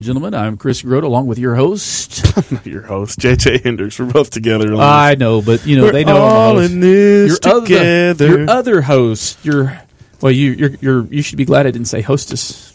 Gentlemen, I'm Chris Grote, along with your host. Your host, J.J. Hendricks. We're both together. I know, but they know we're all I'm in this together. Your other host, you should be glad I didn't say hostess.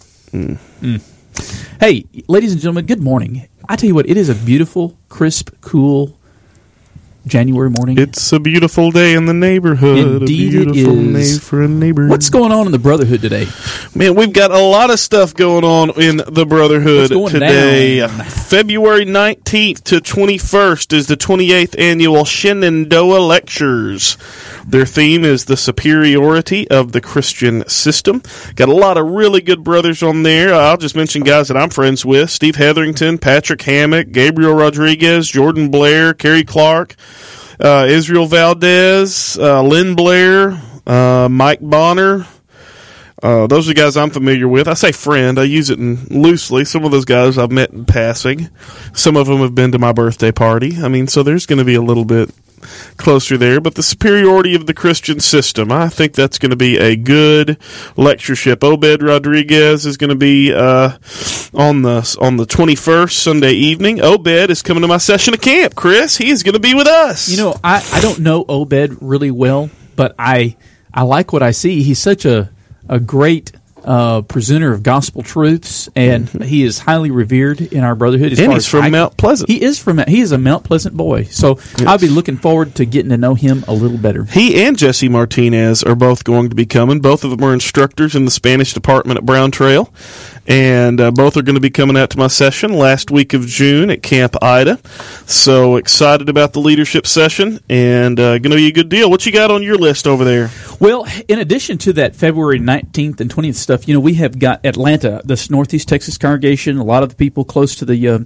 Hey, ladies and gentlemen, good morning. I tell you what, it is a beautiful, crisp, cool January morning. It's a beautiful day in the neighborhood. Indeed, a beautiful it is. Day for a neighbor. What's going on in the Brotherhood today? Man, we've got a lot of stuff going on in the Brotherhood today. Down? February 19th to 21st is the 28th annual Shenandoah Lectures. Their theme is the superiority of the Christian system. Got a lot of really good brothers on there. I'll just mention guys that I'm friends with. Steve Hetherington, Patrick Hammock, Gabriel Rodriguez, Jordan Blair, Kerry Clark, Israel Valdez, Lynn Blair, Mike Bonner. Those are the guys I'm familiar with. I say friend. I use it loosely. Some of those guys I've met in passing. Some of them have been to my birthday party. So there's going to be a little bit closer there. But the superiority of the Christian system, I think that's going to be a good lectureship. Obed Rodriguez is going to be on the 21st, Sunday evening. Obed is coming to my session of camp, Chris. He is going to be with us. I don't know Obed really well, but I like what I see. He's such a great presenter of gospel truths, and he is highly revered in our brotherhood. And he's from Mount Pleasant. He is a Mount Pleasant boy, so yes. I'll be looking forward to getting to know him a little better. He and Jesse Martinez are both going to be coming. Both of them are instructors in the Spanish department at Brown Trail, and both are going to be coming out to my session last week of June at Camp Ida. So excited about the leadership session, and going to be a good deal. What you got on your list over there? Well, in addition to that February 19th and 20th stuff, we have got Atlanta, this Northeast Texas congregation. A lot of the people close to the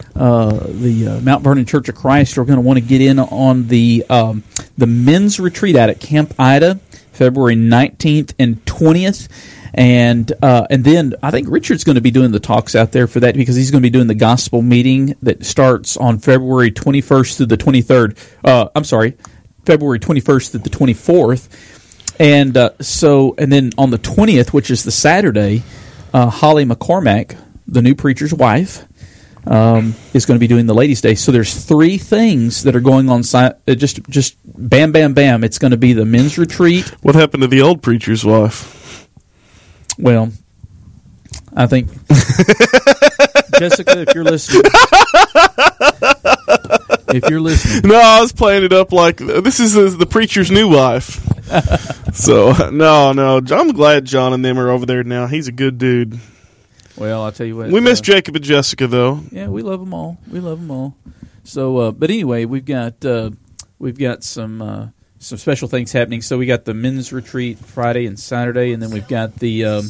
Mount Vernon Church of Christ are going to want to get in on the men's retreat out at Camp Ida, February 19th and 20th. And then I think Richard's going to be doing the talks out there for that, because he's going to be doing the gospel meeting that starts on February 21st through the 23rd. February 21st through the 24th. And then on the 20th, which is the Saturday, Holly McCormack, the new preacher's wife, is going to be doing the Ladies' Day. So there's three things that are going on. Just bam, bam, bam. It's going to be the men's retreat. What happened to the old preacher's wife? Well, I think Jessica, if you're listening. No, I was playing it up like this is the preacher's new wife. So, no, I'm glad John and them are over there now. He's a good dude. Well, I'll tell you what. We miss Jacob and Jessica, though. Yeah, we love them all. So, but anyway, we've got some special things happening. So we got the men's retreat Friday and Saturday, and then we've got the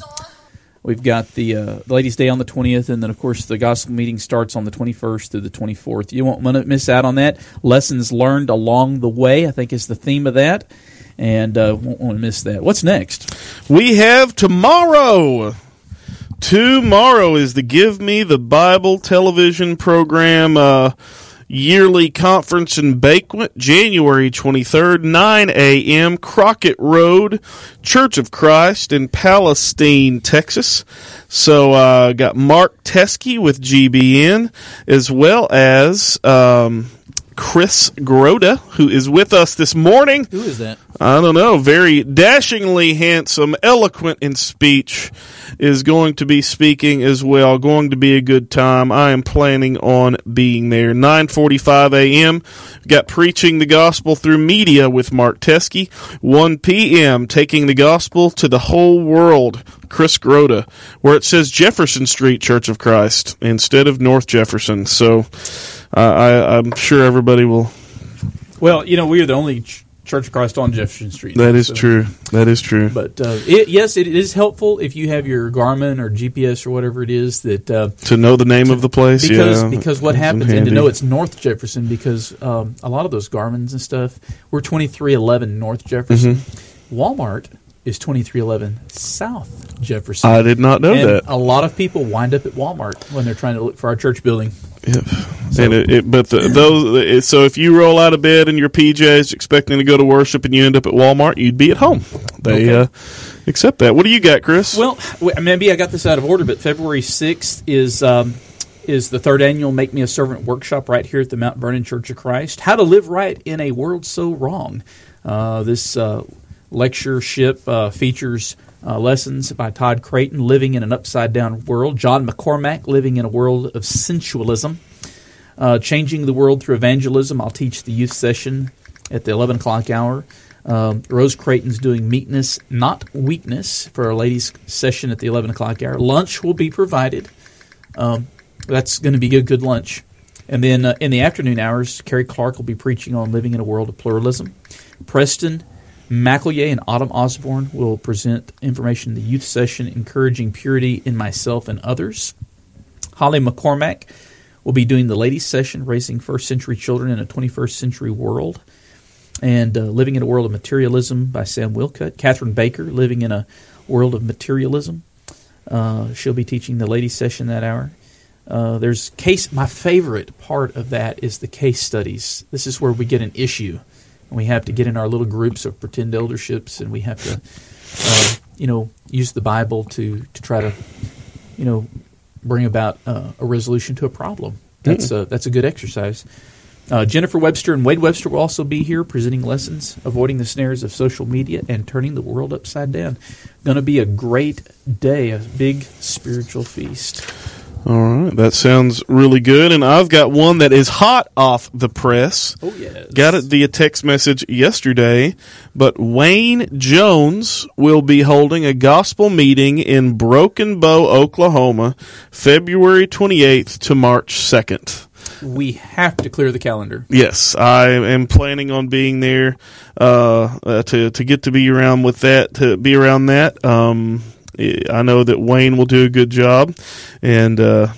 Ladies' Day on the 20th, and then, of course, the gospel meeting starts on the 21st through the 24th. You won't want to miss out on that. Lessons learned along the way, I think, is the theme of that, and won't want to miss that. What's next? We have tomorrow. Tomorrow is the Give Me the Bible television program, yearly conference and banquet, January 23rd, 9 a.m., Crockett Road, Church of Christ in Palestine, Texas. So, got Mark Teskey with GBN, as well as Chris Grote, who is with us this morning. Who is that? I don't know. Very dashingly handsome, eloquent in speech, is going to be speaking as well. Going to be a good time. I am planning on being there. 9:45 a.m. We've got Preaching the Gospel Through Media with Mark Teskey. 1 p.m. Taking the Gospel to the Whole World, Chris Grote, where it says Jefferson Street Church of Christ instead of North Jefferson. So I'm sure everybody will. Well, we are the only Church of Christ on Jefferson Street. That is true. That is true. But yes, it is helpful if you have your Garmin or GPS or whatever it is that to know the name of the place. Because what happens, and to know it's North Jefferson, because a lot of those Garmins and stuff, we're 2311 North Jefferson. Mm-hmm. Walmart is 2311 South Jefferson. I did not know that. A lot of people wind up at Walmart when they're trying to look for our church building. Yep. So, so if you roll out of bed in your PJs expecting to go to worship and you end up at Walmart, you'd be at home. They accept that. What do you got, Chris? Well, maybe I got this out of order, but February 6th is is the third annual Make Me a Servant workshop right here at the Mount Vernon Church of Christ. How to live right in a world so wrong. This lectureship features lessons by Todd Creighton, Living in an Upside-Down World, John McCormack, Living in a World of Sensualism, Changing the World Through Evangelism. I'll teach the youth session at the 11 o'clock hour. Rose Creighton's doing Meekness, Not Weakness for our ladies' session at the 11 o'clock hour. Lunch will be provided. That's going to be a good lunch. And then in the afternoon hours, Carrie Clark will be preaching on Living in a World of Pluralism. Preston McEllier and Autumn Osborne will present information in the youth session, Encouraging Purity in Myself and Others. Holly McCormack will be doing the ladies' session, Raising First Century Children in a 21st Century World. And Living in a World of Materialism by Sam Wilcutt. Catherine Baker, Living in a World of Materialism. She'll be teaching the ladies' session that hour. My favorite part of that is the case studies. This is where we get an issue. And we have to get in our little groups of pretend elderships, and we have to, use the Bible to try to, bring about a resolution to a problem. That's a good exercise. Jennifer Webster and Wade Webster will also be here presenting lessons, avoiding the snares of social media and turning the world upside down. Going to be a great day, a big spiritual feast. All right, that sounds really good. And I've got one that is hot off the press. Oh, yes. Got it via text message yesterday. But Wayne Jones will be holding a gospel meeting in Broken Bow, Oklahoma, February 28th to March 2nd. We have to clear the calendar. Yes, I am planning on being there to get to be around with that, to be around that. I know that Wayne will do a good job, and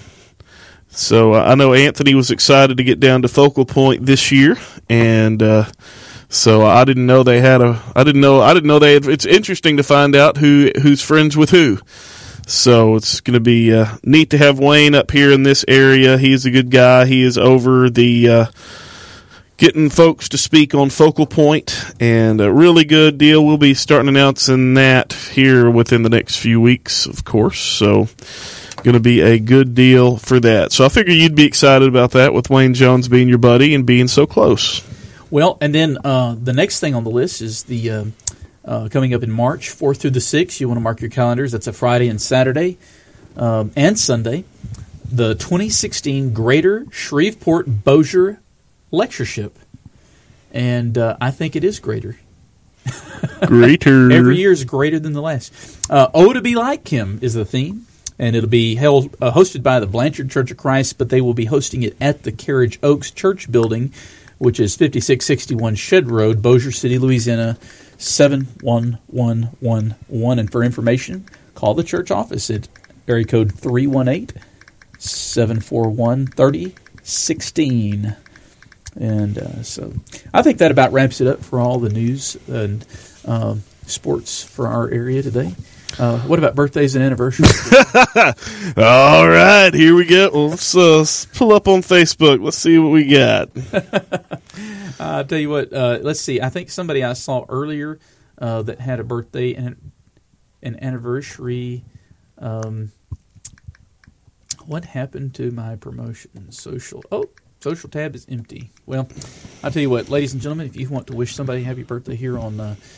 so I know Anthony was excited to get down to Focal Point this year, and so I didn't know they had It's interesting to find out who's friends with who. So it's going to be neat to have Wayne up here in this area. He's a good guy. He is over the getting folks to speak on Focal Point, and a really good deal. We'll be starting announcing that here within the next few weeks, of course. So going to be a good deal for that. So I figure you'd be excited about that with Wayne Jones being your buddy and being so close. Well, and then the next thing on the list is the coming up in March, 4th through the 6th. You want to mark your calendars. That's a Friday and Saturday and Sunday. The 2016 Greater Shreveport-Bossier Lectureship. And I think it is greater. Greater. Every year is greater than the last. Oh, to be like him is the theme. And it'll be hosted by the Blanchard Church of Christ, but they will be hosting it at the Carriage Oaks Church Building, which is 5661 Shed Road, Bossier City, Louisiana, 71111. And for information, call the church office at area code 318-741-3016. And so I think that about wraps it up for all the news and sports for our area today. What about birthdays and anniversaries? All right, here we go. Well, let's pull up on Facebook. Let's see what we got. I'll tell you what, let's see. I think somebody I saw earlier that had a birthday and an anniversary. What happened to my promotion? Social tab is empty. Well, I'll tell you what, ladies and gentlemen, if you want to wish somebody happy birthday here on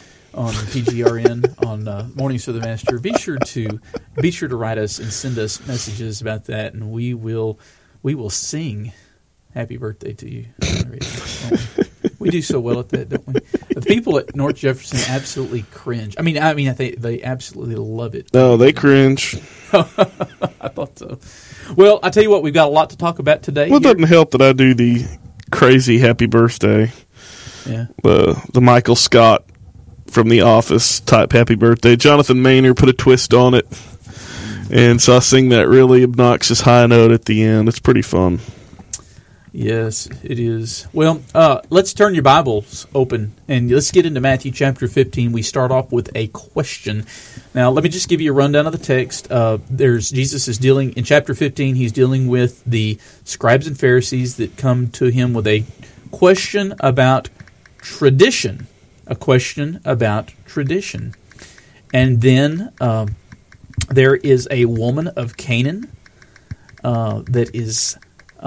PGRN on Mornings of the Master, be sure to write us and send us messages about that, and we will sing happy birthday to you. We do so well at that, don't we? The people at North Jefferson absolutely cringe. I mean, they absolutely love it. No, they cringe. I thought so. Well, I tell you what, we've got a lot to talk about today. Well, it doesn't help that I do the crazy happy birthday. Yeah. The Michael Scott from The Office type happy birthday. Jonathan Maynard put a twist on it. And so I sing that really obnoxious high note at the end. It's pretty fun. Yes, it is. Well, let's turn your Bibles open and let's get into Matthew chapter 15. We start off with a question. Now, let me just give you a rundown of the text. Jesus is dealing, in chapter 15, he's dealing with the scribes and Pharisees that come to him with a question about tradition. A question about tradition. And then there is a woman of Canaan that is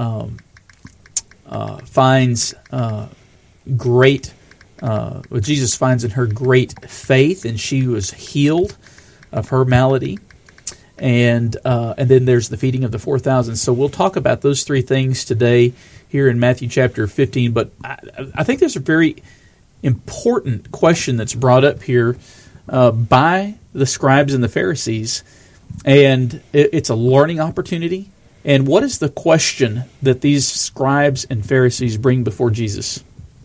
finds great. What Jesus finds in her great faith, and she was healed of her malady. And then there's the feeding of the 4,000. So we'll talk about those three things today here in Matthew chapter 15. But I think there's a very important question that's brought up here by the scribes and the Pharisees, and it's a learning opportunity. And what is the question that these scribes and Pharisees bring before Jesus?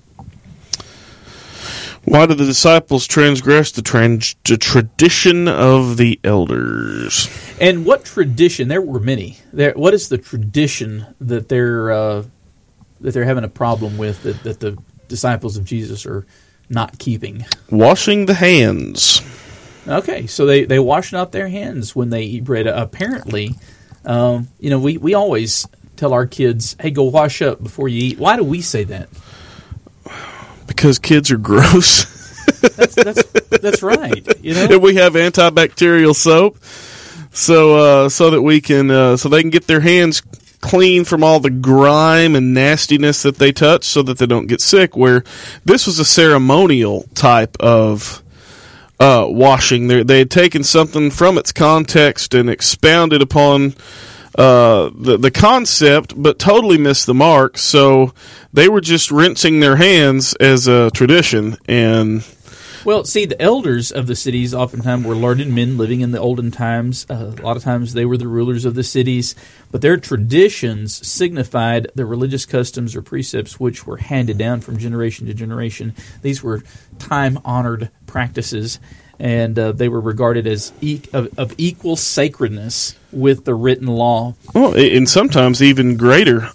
Why did the disciples transgress the tradition of the elders? And what tradition? There were many. What is the tradition that they're having a problem with that the disciples of Jesus are not keeping? Washing the hands. Okay, so they wash not their hands when they eat bread. Apparently, we always tell our kids, "Hey, go wash up before you eat." Why do we say that? Because kids are gross. That's right. And we have antibacterial soap, so that we can so they can get their hands clean from all the grime and nastiness that they touch, so that they don't get sick. Where this was a ceremonial type of washing. They had taken something from its context and expounded upon the concept, but totally missed the mark. So they were just rinsing their hands as a tradition. And well, see, the elders of the cities oftentimes were learned men living in the olden times. A lot of times they were the rulers of the cities, but their traditions signified the religious customs or precepts which were handed down from generation to generation. These were time-honored practices, and they were regarded as of equal sacredness with the written law. Well, and sometimes even greater.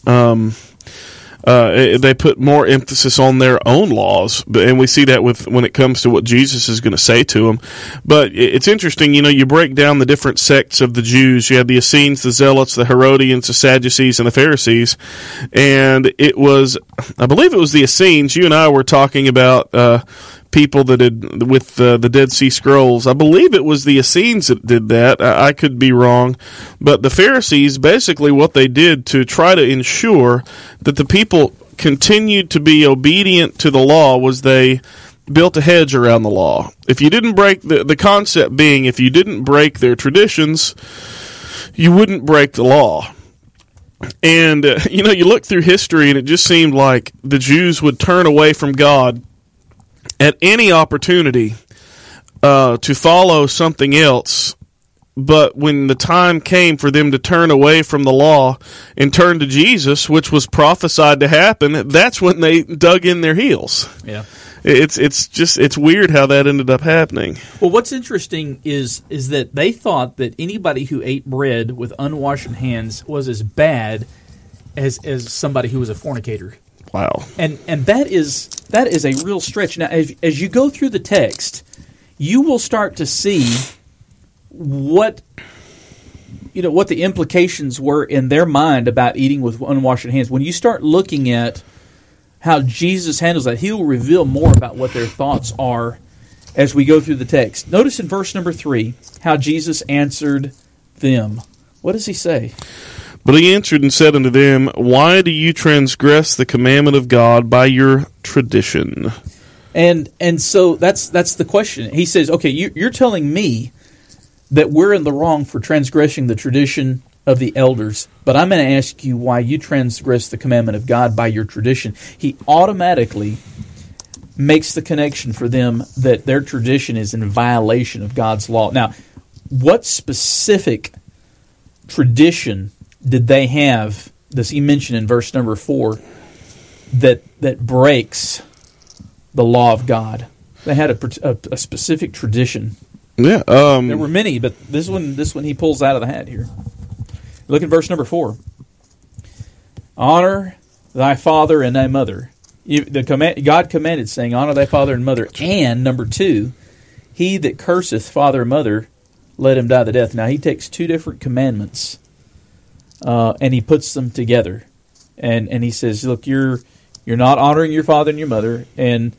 They put more emphasis on their own laws, and we see that when it comes to what Jesus is going to say to them. But it's interesting, you break down the different sects of the Jews. You had the Essenes, the Zealots, the Herodians, the Sadducees, and the Pharisees. And I believe it was the Essenes. You and I were talking about people that did with the Dead Sea Scrolls. I believe it was the Essenes that did that. I could be wrong. But the Pharisees, basically what they did to try to ensure that the people continued to be obedient to the law was they built a hedge around the law. If you didn't break, the concept being, if you didn't break their traditions, you wouldn't break the law. And, you look through history and it just seemed like the Jews would turn away from God at any opportunity to follow something else. But when the time came for them to turn away from the law and turn to Jesus, which was prophesied to happen, that's when they dug in their heels. Yeah. It's weird how that ended up happening. Well, what's interesting is that they thought that anybody who ate bread with unwashed hands was as bad as somebody who was a fornicator. Wow. And that is a real stretch. Now, as you go through the text, you will start to see what the implications were in their mind about eating with unwashed hands. When you start looking at how Jesus handles that, he will reveal more about what their thoughts are as we go through the text. Notice in verse number 3 how Jesus answered them. What does he say? But he answered and said unto them, Why do you transgress the commandment of God by your tradition? And so that's the question. He says, okay, you're telling me that we're in the wrong for transgressing the tradition of the elders, but I'm going to ask you why you transgress the commandment of God by your tradition. He automatically makes the connection for them that their tradition is in violation of God's law. Now, what specific tradition did they have, does he mention in verse number 4, that breaks the law of God? They had a specific tradition. Yeah, there were many, but this one he pulls out of the hat here. Look at verse number 4. Honor thy father and thy mother. God commanded, saying, Honor thy father and mother. And number 2, he that curseth father and mother, let him die the death. Now he takes two different commandments, and he puts them together, and he says, look, you're not honoring your father and your mother, and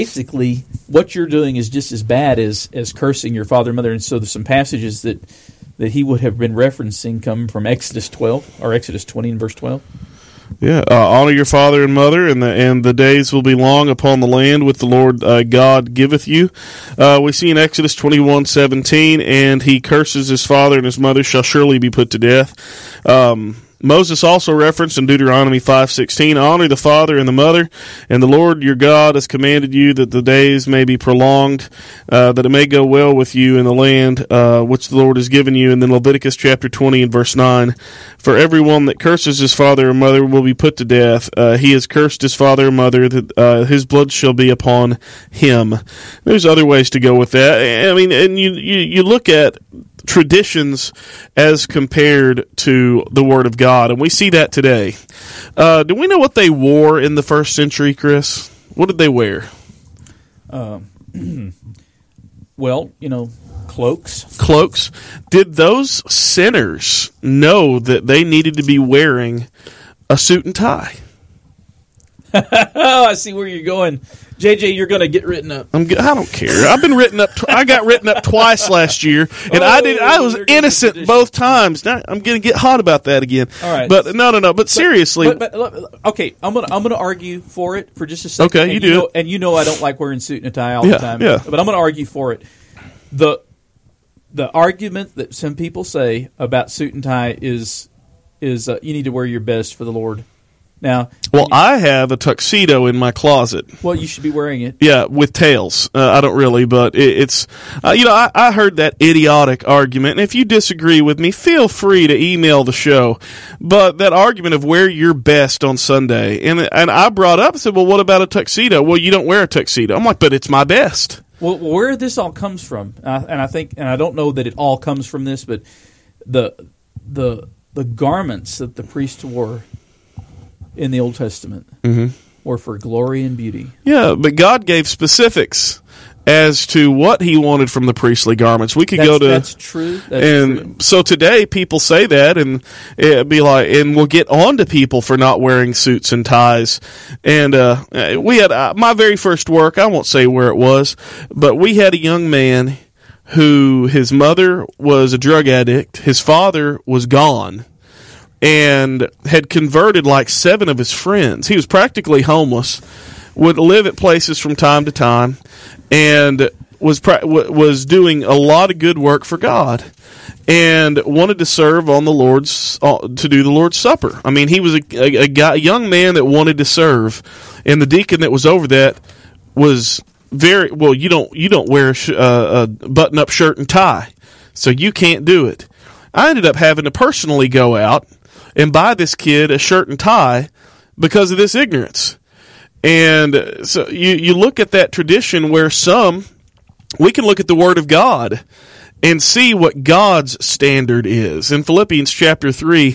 basically what you're doing is just as bad as cursing your father and mother. And so there's some passages that that he would have been referencing come from Exodus 12 or Exodus 20 and verse 12. Yeah, honor your father and mother, and the days will be long upon the land which the Lord God giveth you. We see in Exodus 21:17, and he curses his father and his mother shall surely be put to death. Moses also referenced in Deuteronomy 5:16, honor the father and the mother, and the Lord your God has commanded you that the days may be prolonged, that it may go well with you in the land which the Lord has given you. And then Leviticus chapter 20 and verse 9, for everyone that curses his father or mother will be put to death. He has cursed his father or mother, that his blood shall be upon him. There's other ways to go with that. I mean, and you look at traditions as compared to the Word of God, and we see that today. Do we know what they wore in the first century, Chris? What did they wear? Well, cloaks. Cloaks. Did those sinners know that they needed to be wearing a suit and tie? Oh, I see where you're going. JJ, you're going to get written up. I don't care. I've been written up. I got written up twice last year, and I was innocent both times. Now, I'm going to get hot about that again. All right. But no. But seriously, okay. I'm going to argue for it for just a second. Okay, you do. And I don't like wearing suit and a tie all the time. Yeah. But I'm going to argue for it. The argument that some people say about suit and tie is you need to wear your best for the Lord. Now, I have a tuxedo in my closet. Well, you should be wearing it. Yeah, with tails. I don't really, but it's I heard that idiotic argument, and if you disagree with me, feel free to email the show. But that argument of wear your best on Sunday, and I brought up, I said, well, what about a tuxedo? Well, you don't wear a tuxedo. I'm like, but it's my best. Well, where this all comes from, and I don't know that it all comes from this, but the garments that the priests wore in the Old Testament were for glory and beauty. Yeah, but God gave specifics as to what He wanted from the priestly garments. We could go to that's true. So today people say that, and it'd be like, and we'll get on to people for not wearing suits and ties. And we had my very first work. I won't say where it was, but we had a young man who his mother was a drug addict, his father was gone, and had converted like 7 of his friends. He was practically homeless, would live at places from time to time, and was doing a lot of good work for God, and wanted to serve on the Lord's to do the Lord's Supper. I mean, he was a young man that wanted to serve, and the deacon that was over that was very well. You don't wear a button-up shirt and tie, so you can't do it. I ended up having to personally go out and buy this kid a shirt and tie because of this ignorance. And so you look at that tradition where we can look at the Word of God and see what God's standard is. In Philippians chapter 3,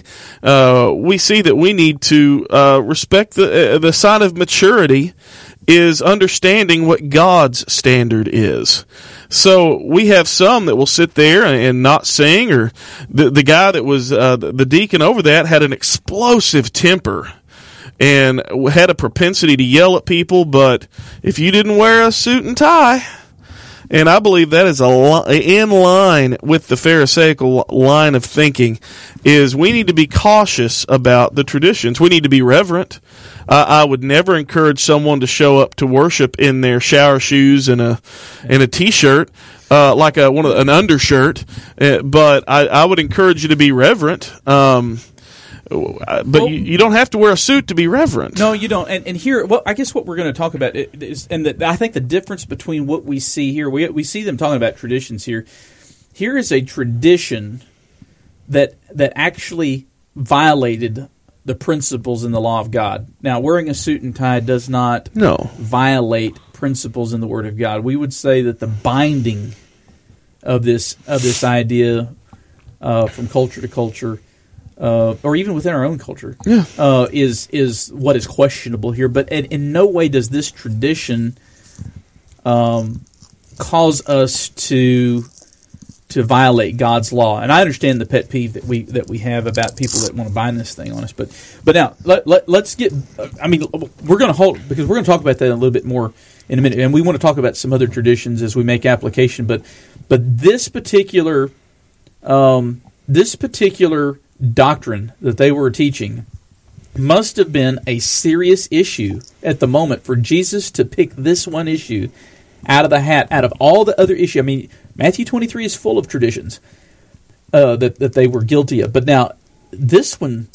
we see that we need to respect the sign of maturity is understanding what God's standard is. So we have some that will sit there and not sing, or the guy that was the deacon over that had an explosive temper and had a propensity to yell at people, but if you didn't wear a suit and tie, and I believe that is in line with the Pharisaical line of thinking, is we need to be cautious about the traditions. We need to be reverent. I would never encourage someone to show up to worship in their shower shoes and a t-shirt, like an undershirt. But I would encourage you to be reverent. But you don't have to wear a suit to be reverent. No, you don't. And here, I guess what we're going to talk about is, and I think the difference between what we see here, we see them talking about traditions here. Here is a tradition that actually violated the principles in the law of God. Now, wearing a suit and tie does not violate principles in the Word of God. We would say that the binding of this idea from culture to culture, or even within our own culture, is what is questionable here. But in no way does this tradition cause us to violate God's law. And I understand the pet peeve that we have about people that want to bind this thing on us. But now let's get. I mean, we're going to talk about that a little bit more in a minute, and we want to talk about some other traditions as we make application. But this particular this particular doctrine that they were teaching must have been a serious issue at the moment for Jesus to pick this one issue out of the hat, out of all the other issues. I mean, Matthew 23 is full of traditions that they were guilty of. But now, this one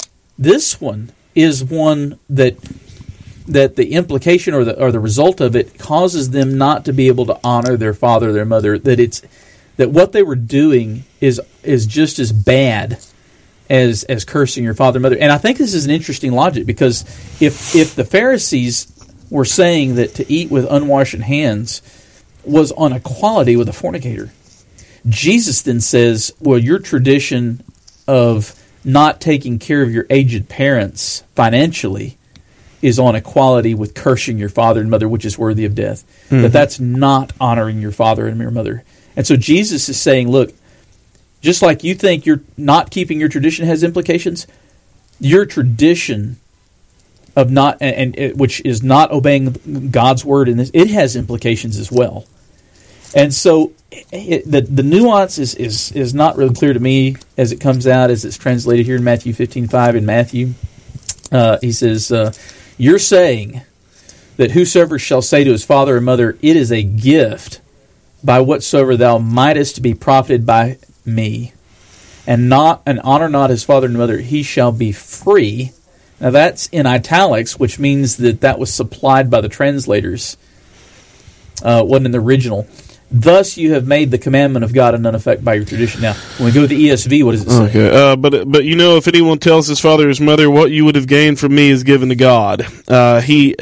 is one that the implication or the result of it causes them not to be able to honor their father or their mother, that what they were doing is just as bad as cursing your father and mother. And I think this is an interesting logic, because if the Pharisees were saying that to eat with unwashed hands was on equality with a fornicator, Jesus then says, well, your tradition of not taking care of your aged parents financially is on equality with cursing your father and mother, which is worthy of death. Mm-hmm. That's not honoring your father and your mother. And so Jesus is saying, look, just like you think you're not keeping your tradition has implications, your tradition of not, which is not obeying God's word in this, it has implications as well. And so the nuance is not really clear to me as it comes out, as it's translated here in Matthew 15:5 in Matthew. He says, you're saying that whosoever shall say to his father or mother, it is a gift by whatsoever thou mightest be profited by me, and honor not his father and mother, he shall be free. Now that's in italics, which means that was supplied by the translators. Wasn't in the original. Thus you have made the commandment of God of none effect by your tradition. Now, when we go to the ESV, what does it say? Okay, but if anyone tells his father or his mother, what you would have gained from me is given to God. He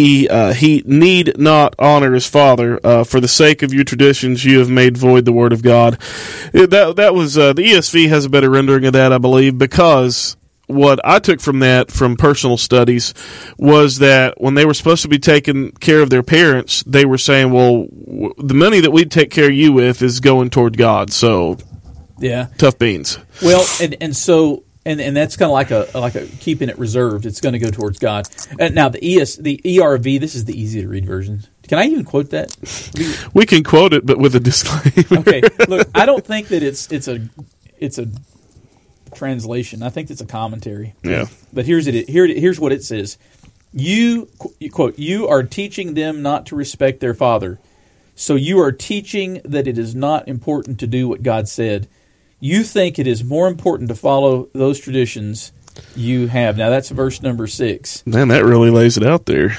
need not honor his father. For the sake of your traditions, you have made void the word of God. That was the ESV has a better rendering of that, I believe, because what I took from that, from personal studies, was that when they were supposed to be taking care of their parents, they were saying, well, the money that we take care of you with is going toward God. So, yeah, tough beans. Well, and so that's kind of like a keeping it reserved. It's going to go towards God. And now the ERV, this is the easy to read version. Can I even quote that? We can quote it, but with a disclaimer. Okay, look, I don't think that it's a translation. I think it's a commentary. Yeah. But here's what it says. You quote, you are teaching them not to respect their father. So you are teaching that it is not important to do what God said. You think it is more important to follow those traditions you have. Now that's verse number 6. Man, that really lays it out there.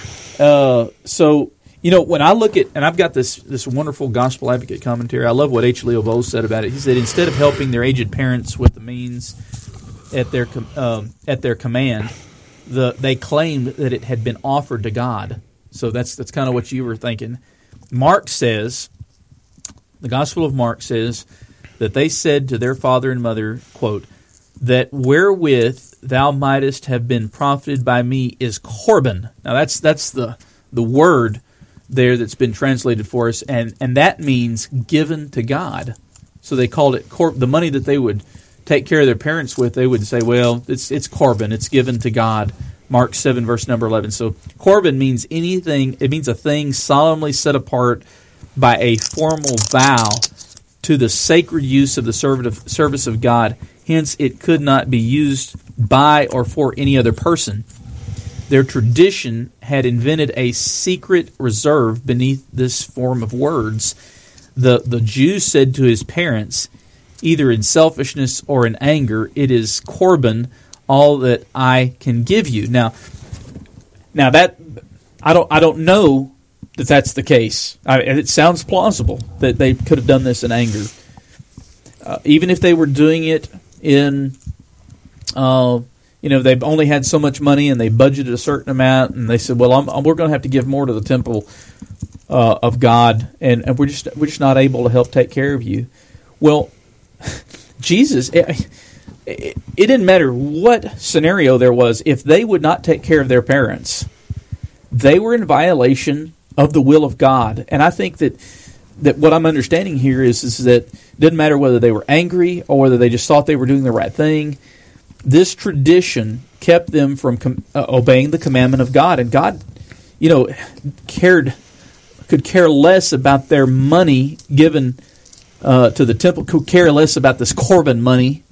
So, when I look at, and I've got this wonderful Gospel Advocate commentary, I love what H. Leo Bowles said about it. He said, instead of helping their aged parents with the means at their command, they claimed that it had been offered to God. So that's kind of what you were thinking. Mark says, the Gospel of Mark says, that they said to their father and mother, quote, that wherewith thou mightest have been profited by me is Corban. Now that's the word there that's been translated for us, and that means given to God. So they called it the money that they would take care of their parents with. They would say, well, it's Corban, it's given to God. Mark 7, verse number 11. So Corban means anything. It means a thing solemnly set apart by a formal vow to the sacred use of the service of God. Hence, it could not be used by or for any other person. Their tradition had invented a secret reserve beneath this form of words. The Jew said to his parents, either in selfishness or in anger, it is Corban, all that I can give you. Now that I don't know that that's the case. It sounds plausible that they could have done this in anger, even if they were doing it in. They've only had so much money and they budgeted a certain amount, and they said, well, we're going to have to give more to the temple of God, and we're just not able to help take care of you. Well, Jesus, it didn't matter what scenario there was. If they would not take care of their parents, they were in violation of the will of God. And I think that what I'm understanding here is that it didn't matter whether they were angry or whether they just thought they were doing the right thing. This tradition kept them from obeying the commandment of God, and God, could care less about their money given to the temple, could care less about this Corban money.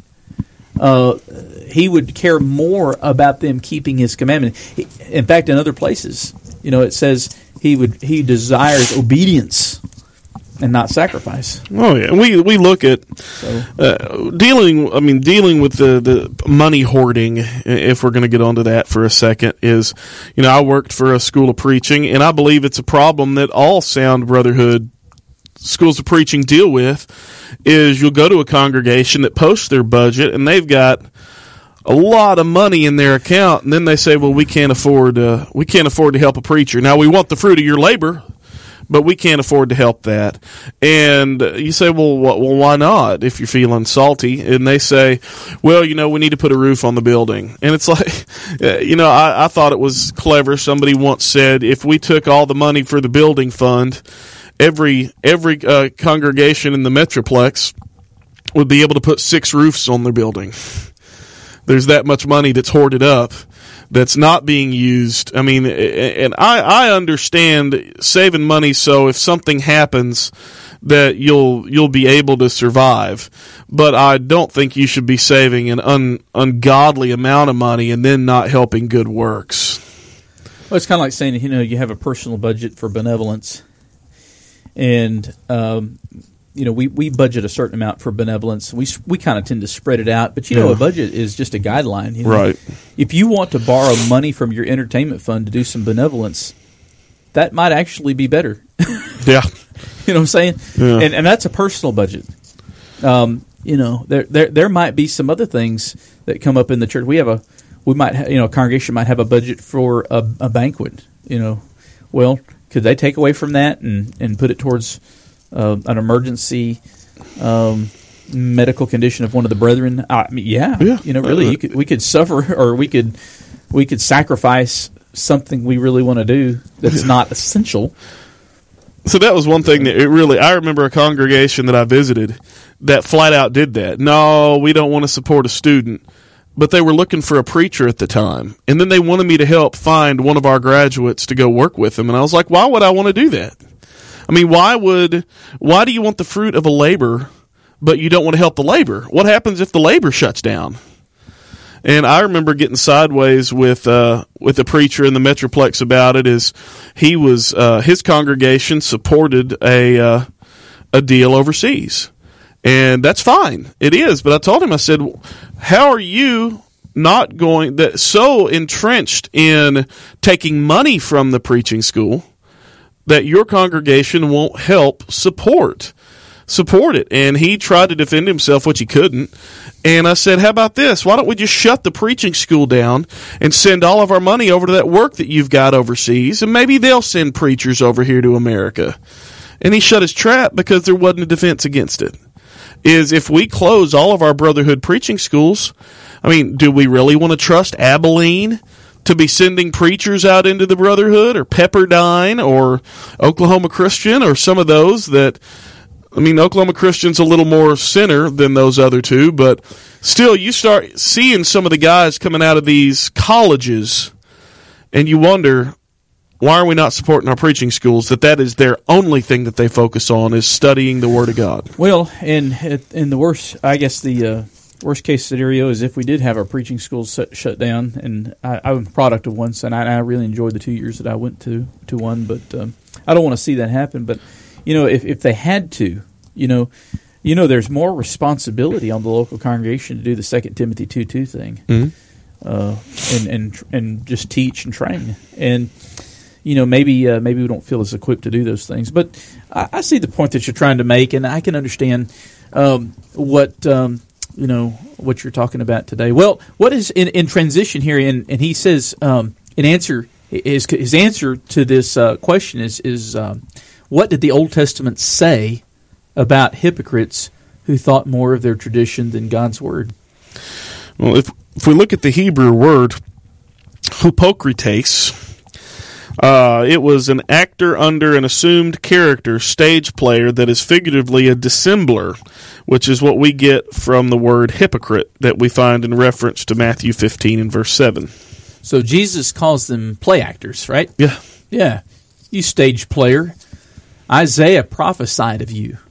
He would care more about them keeping his commandment. In fact, in other places, it says he desires obedience and not sacrifice. Oh yeah, we look at dealing with the money hoarding. If we're going to get onto that for a second, is I worked for a school of preaching, and I believe it's a problem that all Sound Brotherhood schools of preaching deal with. Is you'll go to a congregation that posts their budget, and they've got a lot of money in their account, and then they say, "Well, we can't afford to help a preacher." Now we want the fruit of your labor, but we can't afford to help that. And you say, well, why not, if you're feeling salty? And they say, well, we need to put a roof on the building. And it's like, I thought it was clever. Somebody once said, if we took all the money for the building fund, every congregation in the Metroplex would be able to put 6 roofs on their building. There's that much money that's hoarded up that's not being used. I mean, and I understand saving money so if something happens that you'll be able to survive. But I don't think you should be saving an ungodly amount of money and then not helping good works. Well, it's kind of like saying, you have a personal budget for benevolence, and we budget a certain amount for benevolence. We kind of tend to spread it out, but a budget is just a guideline. Right. If you want to borrow money from your entertainment fund to do some benevolence, that might actually be better. Yeah. You know what I'm saying? Yeah. And that's a personal budget. There might be some other things that come up in the church. A congregation might have a budget for a banquet. Well, could they take away from that and put it towards an emergency medical condition of one of the brethren? Really, we could suffer, or we could sacrifice something we really want to do that's not essential. So that was one thing that I remember a congregation that I visited that flat out did that. No, we don't want to support a student. But they were looking for a preacher at the time. And then they wanted me to help find one of our graduates to go work with them. And I was like, why would I want to do that? I mean, why do you want the fruit of a labor, but you don't want to help the labor? What happens if the labor shuts down? And I remember getting sideways with a preacher in the Metroplex about it. His congregation supported a deal overseas. And that's fine. It is. But I told him, I said, how are you not so entrenched in taking money from the preaching school that your congregation won't help support it? And he tried to defend himself, which he couldn't. And I said, how about this? Why don't we just shut the preaching school down and send all of our money over to that work that you've got overseas, and maybe they'll send preachers over here to America. And he shut his trap because there wasn't a defense against it. Is if we close all of our Brotherhood preaching schools, I mean, do we really want to trust Abilene to be sending preachers out into the Brotherhood, or Pepperdine, or Oklahoma Christian, or some of those that, I mean, Oklahoma Christian's a little more sinner than those other two, but still, you start seeing some of the guys coming out of these colleges, and you wonder, why are we not supporting our preaching schools? That is their only thing that they focus on, is studying the Word of God. Well, in the worst, I guess the worst case scenario is if we did have our preaching schools shut down, and I'm a product of one, and I really enjoyed the 2 years that I went to one, but I don't want to see that happen. But if they had to, there's more responsibility on the local congregation to do the 2 Timothy 2:2 thing, and just teach and train. And maybe we don't feel as equipped to do those things. But I see the point that you're trying to make, and I can understand what you're talking about today. Well, what is in transition here? And he says his answer to this question is what did the Old Testament say about hypocrites who thought more of their tradition than God's word? Well, if we look at the Hebrew word hypokrites, it was an actor under an assumed character, stage player, that is figuratively a dissembler, which is what we get from the word hypocrite that we find in reference to Matthew 15 and verse 7. So Jesus calls them play actors, right? Yeah. Yeah. You stage player. Isaiah prophesied of you.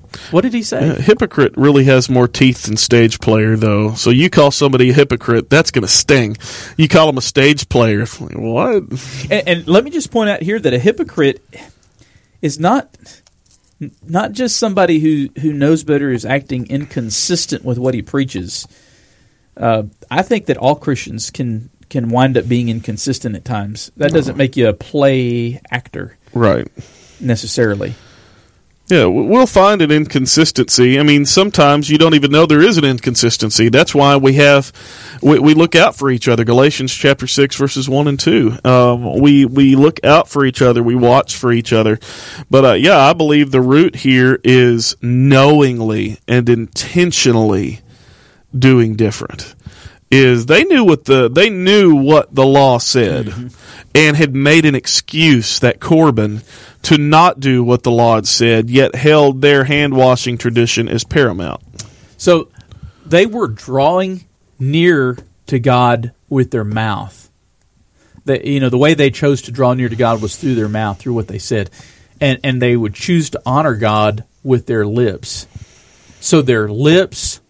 What did he say? Hypocrite really has more teeth than stage player, though. So you call somebody a hypocrite, that's going to sting. You call them a stage player. What? And let me just point out here that a hypocrite is not just somebody who knows better, is acting inconsistent with what he preaches. I think that all Christians can wind up being inconsistent at times. That doesn't make you a play actor, right? Necessarily. Yeah, we'll find an inconsistency. I mean, sometimes you don't even know there is an inconsistency. That's why we look out for each other. Galatians chapter 6, verses 1 and 2. We look out for each other. We watch for each other. But, I believe the root here is knowingly and intentionally doing different. Is they knew what the law said, and had made an excuse, that Corban, to not do what the law had said, yet held their hand-washing tradition as paramount. So they were drawing near to God with their mouth. The way they chose to draw near to God was through their mouth, through what they said. And they would choose to honor God with their lips. So their lips,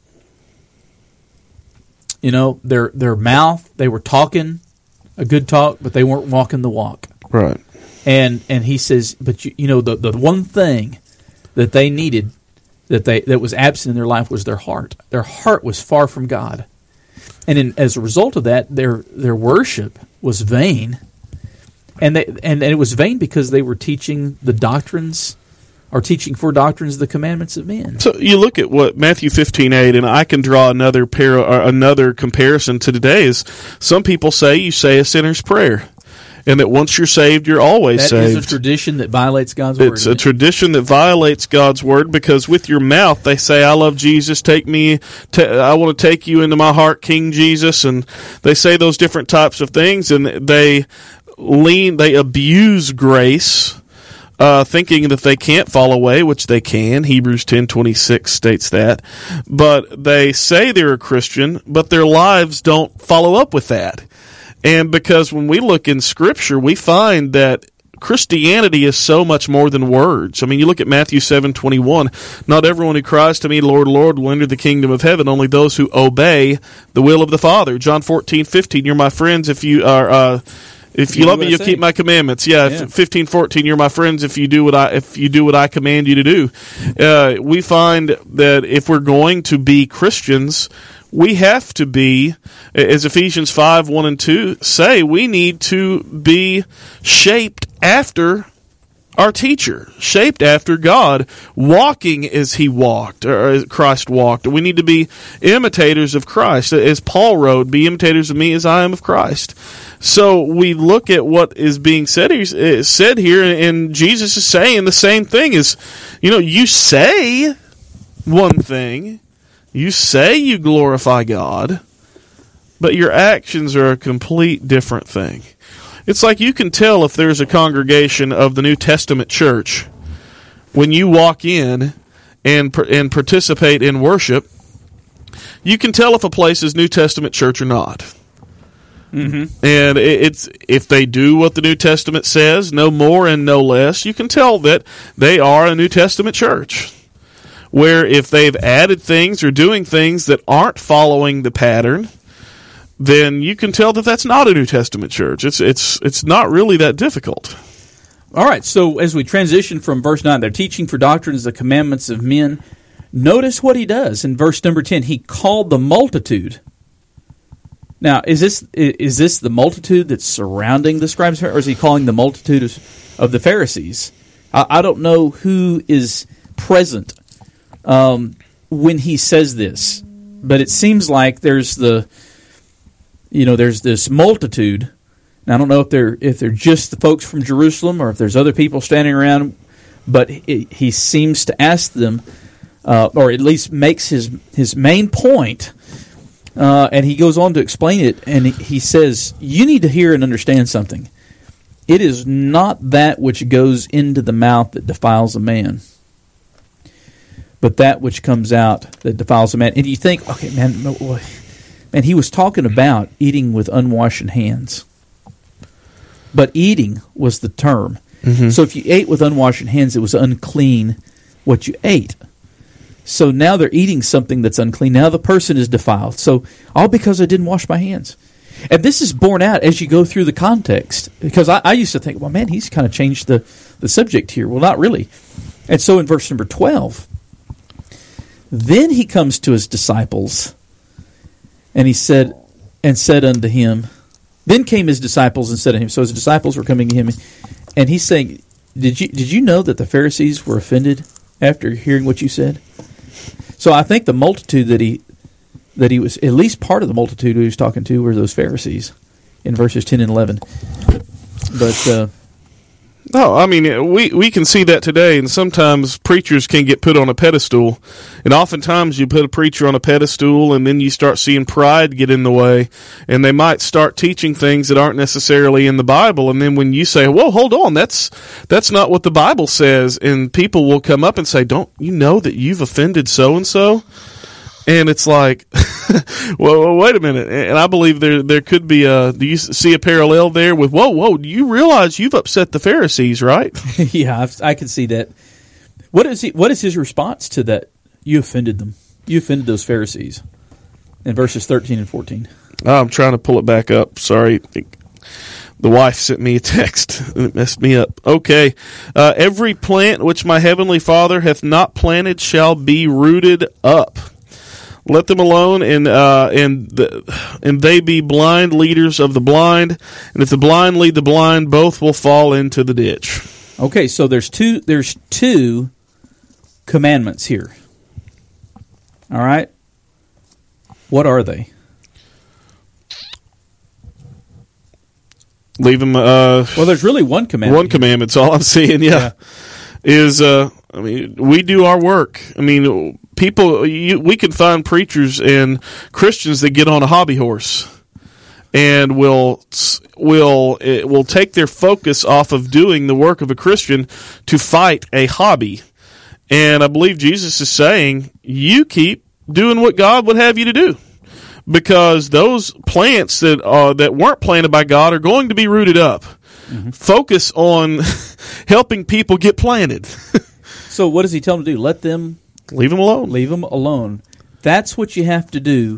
their mouth, they were talking a good talk, but they weren't walking the walk. Right. And he says, but the one thing that they needed, that was absent in their life, was their heart. Their heart was far from God, and as a result of that, their worship was vain, and it was vain because they were teaching the doctrines, or teaching for doctrines, the commandments of men. So you look at what Matthew 15:8, and I can draw another comparison to today. Is some people say you say a sinner's prayer. And that once you're saved, you're always saved. That is a tradition that violates God's word. It's a tradition that violates God's word, because with your mouth they say, I love Jesus, I want to take you into my heart, King Jesus. And they say those different types of things, and they abuse grace, thinking that they can't fall away, which they can. Hebrews 10:26 states that. But they say they're a Christian, but their lives don't follow up with that. And because when we look in Scripture, we find that Christianity is so much more than words. I mean, you look at Matthew 7:21. Not everyone who cries to me, Lord, Lord, will enter the kingdom of heaven. Only those who obey the will of the Father. John 14:15. You're my friends if you are. If you love me, you'll keep my commandments. Yeah. 15:14. You're my friends if you do what I command you to do. We find that if we're going to be Christians, we have to be, as Ephesians 5:1 and 2 say, we need to be shaped after our teacher, shaped after God, walking as he walked, or as Christ walked. We need to be imitators of Christ. As Paul wrote, be imitators of me as I am of Christ. So we look at what is being said here, and Jesus is saying the same thing. Is, you say one thing, you say you glorify God, but your actions are a complete different thing. It's like you can tell if there's a congregation of the New Testament church when you walk in and participate in worship. You can tell if a place is New Testament church or not. Mm-hmm. And it's if they do what the New Testament says, no more and no less, you can tell that they are a New Testament church. Where if they've added things or doing things that aren't following the pattern, then you can tell that that's not a New Testament church. It's not really that difficult. All right, so as we transition from verse 9, they're teaching for doctrines the commandments of men. Notice what he does in verse number 10. He called the multitude. Now, is this the multitude that's surrounding the scribes, or is he calling the multitude of the Pharisees? I don't know who is present when he says this, but it seems like there's this multitude. Now, I don't know if they're just the folks from Jerusalem or if there's other people standing around, but he seems to ask them, or at least makes his main point, and he goes on to explain it, and he says, you need to hear and understand something. It is not that which goes into the mouth that defiles a man, but that which comes out that defiles a man. And you think, okay, man, he was talking about eating with unwashed hands. But eating was the term. Mm-hmm. So if you ate with unwashed hands, it was unclean what you ate. So now they're eating something that's unclean. Now the person is defiled. So all because I didn't wash my hands. And this is borne out as you go through the context. Because I used to think, well, man, he's kind of changed the subject here. Well, not really. And so in verse number 12, then he comes to his disciples, and he said unto him, then came his disciples and said to him, so his disciples were coming to him, and he's saying, did you know that the Pharisees were offended after hearing what you said? So I think the multitude that he was, at least part of the multitude he was talking to were those Pharisees in verses 10 and 11. But no, I mean, we can see that today, and sometimes preachers can get put on a pedestal, and oftentimes you put a preacher on a pedestal, and then you start seeing pride get in the way, and they might start teaching things that aren't necessarily in the Bible, and then when you say, whoa, hold on, that's not what the Bible says, and people will come up and say, don't you know that you've offended so-and-so? And it's like, well, wait a minute. And I believe there could be do you see a parallel there with, whoa, do you realize you've upset the Pharisees, right? Yeah, I can see that. What is his response to that? You offended them. You offended those Pharisees. In verses 13 and 14. I'm trying to pull it back up. Sorry. The wife sent me a text, and it messed me up. Okay. Every plant which my heavenly Father hath not planted shall be rooted up. Let them alone, and they be blind leaders of the blind. And if the blind lead the blind, both will fall into the ditch. Okay, so there's two commandments here. All right, what are they? Leave them. Well, there's really one commandment. One commandment's all I'm seeing. Yeah. Is we do our work. I mean, we can find preachers and Christians that get on a hobby horse and will take their focus off of doing the work of a Christian to fight a hobby. And I believe Jesus is saying, you keep doing what God would have you to do, because those plants that weren't planted by God are going to be rooted up. Mm-hmm. Focus on helping people get planted. So what does he tell them to do? Leave them alone. Leave them alone. That's what you have to do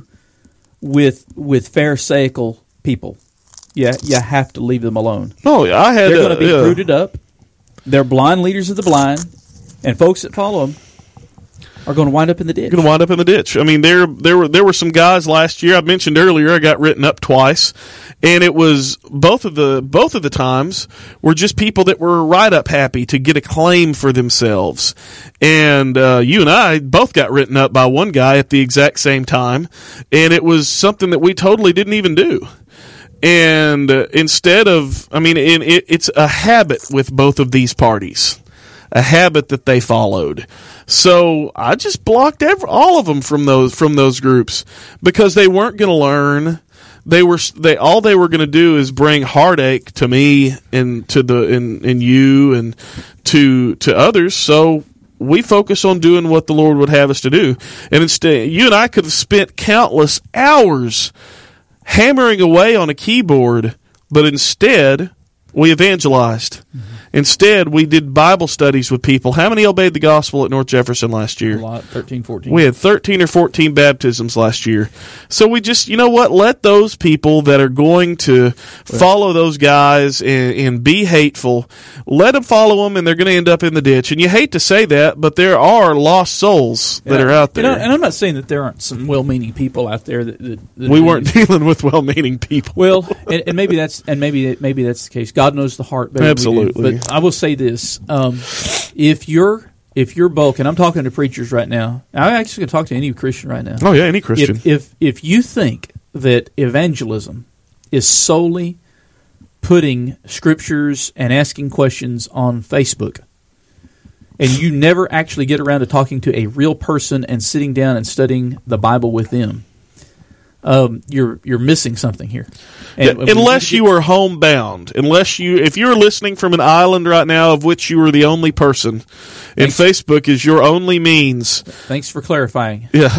with Pharisaical people. Yeah, you have to leave them alone. No, they're going to be rooted up. They're blind leaders of the blind, and folks that follow them are going to wind up in the ditch. Going to wind up in the ditch. I mean, there were some guys last year. I mentioned earlier I got written up twice, and it was both of the times were just people that were right up happy to get a claim for themselves. And you and I both got written up by one guy at the exact same time, and it was something that we totally didn't even do. And instead of, I mean, it's a habit with both of these parties. A habit that they followed. So I just blocked all of them from those groups because they weren't going to learn. All they were going to do is bring heartache to me and to you and to others. So we focus on doing what the Lord would have us to do. And instead, you and I could have spent countless hours hammering away on a keyboard, but instead we evangelized. Mm-hmm. Instead, we did Bible studies with people. How many obeyed the gospel at North Jefferson last year? A lot, 13, 14. We had 13 or 14 baptisms last year. So we just, you know what, let those people that are going to follow those guys and be hateful, let them follow them, and they're going to end up in the ditch. And you hate to say that, but there are lost souls that are out there. And I'm not saying that there aren't some well-meaning people out there that we weren't dealing with well-meaning people. Well, and maybe that's the case. God knows the heart better Absolutely. than we do. But I will say this: if you're bulk, and I'm talking to preachers right now, I'm actually going to talk to any Christian right now. Oh yeah, any Christian. If you think that evangelism is solely putting scriptures and asking questions on Facebook, and you never actually get around to talking to a real person and sitting down and studying the Bible with them, you're missing something here. And unless you are homebound, if you're listening from an island right now of which you are the only person, and Facebook is your only means. Thanks for clarifying. Yeah,